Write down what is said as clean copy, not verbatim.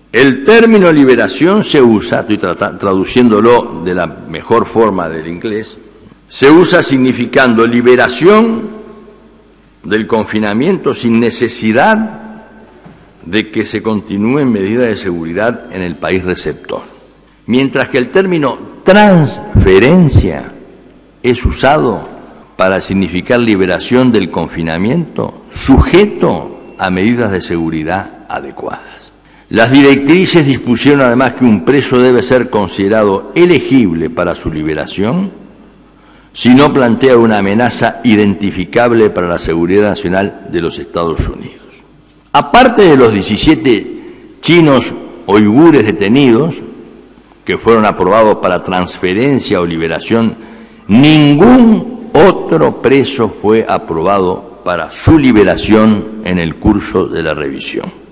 El término liberación se usa, estoy traduciéndolo de la mejor forma del inglés, se usa significando liberación del confinamiento sin necesidad de que se continúen medidas de seguridad en el país receptor. Mientras que el término transferencia es usado para significar liberación del confinamiento sujeto a medidas de seguridad adecuadas. Las directrices dispusieron además que un preso debe ser considerado elegible para su liberación si no plantea una amenaza identificable para la seguridad nacional de los Estados Unidos. Aparte de los 17 chinos uigures detenidos, que fueron aprobados para transferencia o liberación, ningún otro preso fue aprobado para su liberación en el curso de la revisión.